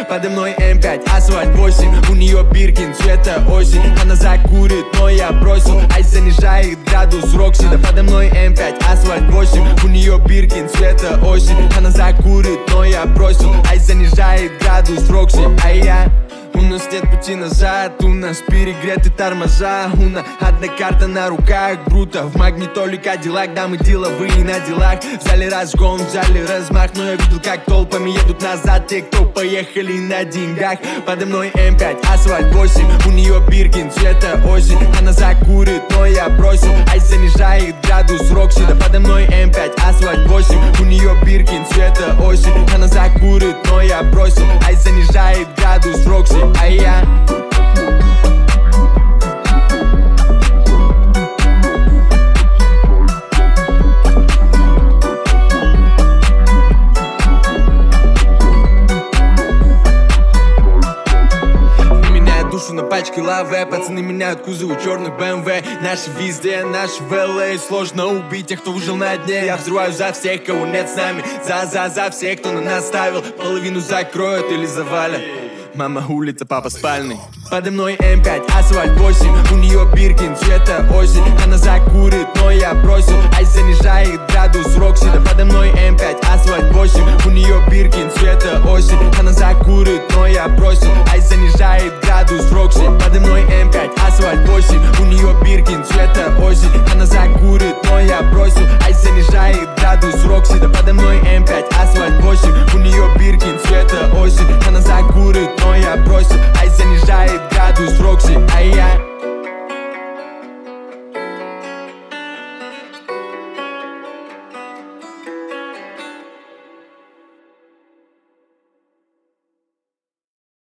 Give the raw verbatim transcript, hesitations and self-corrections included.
подо мной эм пять, асфальт восемь. У нее Биркин, цвета осень. Она закурит, но я бросил. Айс занижает градус Рокси. Да подо мной эм пять, асфальт восемь. У нее Биркин, цвета осень. Она закурит, но я бросил. Айс занижает градус Рокси. А я... У нас нет пути назад, у нас перегреты тормоза. У нас одна карта на руках, бруто. В магнитоле Кадиллак, да мы деловые на делах. Взяли разгон, взяли размах. Но я видел, как толпами едут назад те, кто поехали на деньгах. Подо мной эм пять, асфальт восемь. У нее Биркин, цвета осень. Она закурит, но я бросил. Айс занижает градус Рокси. Да подо мной эм пять, асфальт восемь. У нее Биркин, цвета осень. Она закурит, но я бросил. Айс занижает градус Рокси. А я... Душу на пачке лаве, пацаны меняют кузовы черных бэ эм вэ. Наши везде, наши в эл эй. Сложно убить тех, кто выжил на дне. Я взрываю за всех, кого нет с нами. За-за-за всех, кто на нас ставил. Половину закроют или завалят. Мама улица, папа спальный. Подо мной эм пять, асфальт восемь. У нее Биркин, цвета осень. Она закурит, но я бросил. Айс занижает градус Рокси. Да подо мной эм пять, асфальт восемь. У нее Биркин, цвета осень. Она закурит, но я бросил. Айс занижает градус Рокси. Подо мной эм пять, асфальт восемь. У нее Биркин, цвета осень. Она закурит, но я бросил. Айс занижает градус Рокси. Да подо мной эм пять, асфальт восемь. У нее Биркин, цвета осень. Она закурит.